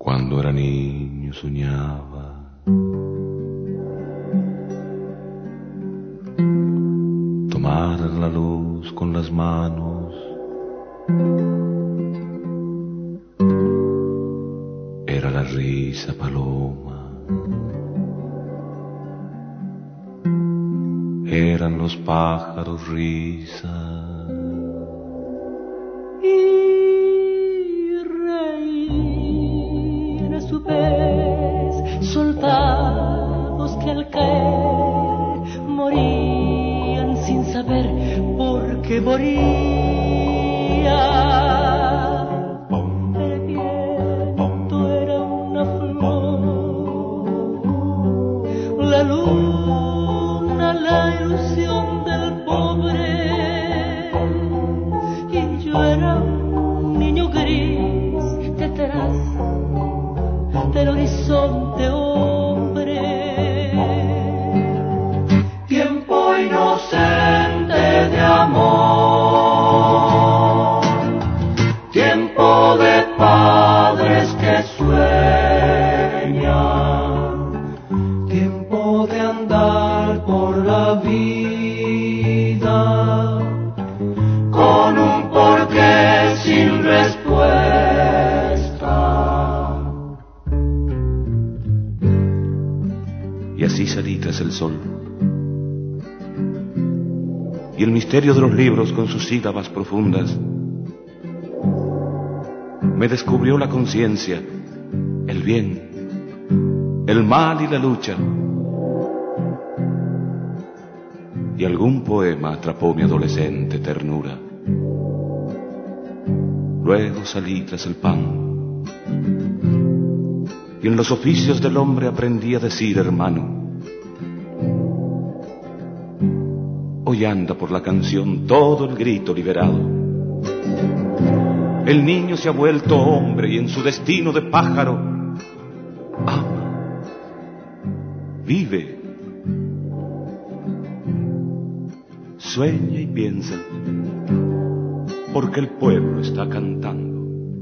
Cuando era niño soñaba tomar la luz con las manos. Era la risa paloma. Eran los pájaros risa. Y reír a su vez, soldados que al caer morían sin saber por qué morían. El viento era una flor, la luna la ilusión del pobre, y yo era un niño gris detrás del horizonte hombre. Tiempo inocente de amor, tiempo de padres que sueñan, tiempo de andar por la vida con un porqué sin respuesta. Y así salí tras el sol. Y el misterio de los libros con sus sílabas profundas me descubrió la conciencia, el bien, el mal y la lucha. Y algún poema atrapó mi adolescente ternura. Luego salí tras el pan. Y en los oficios del hombre aprendí a decir hermano. Hoy anda por la canción todo el grito liberado. El niño se ha vuelto hombre y en su destino de pájaro ama, vive, sueña y piensa, porque el pueblo está cantando.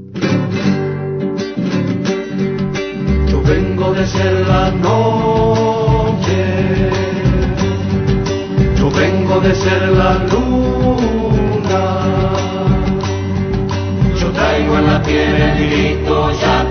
Yo vengo de ser la noche, yo vengo de ser la luna, yo traigo en la piel el grito ya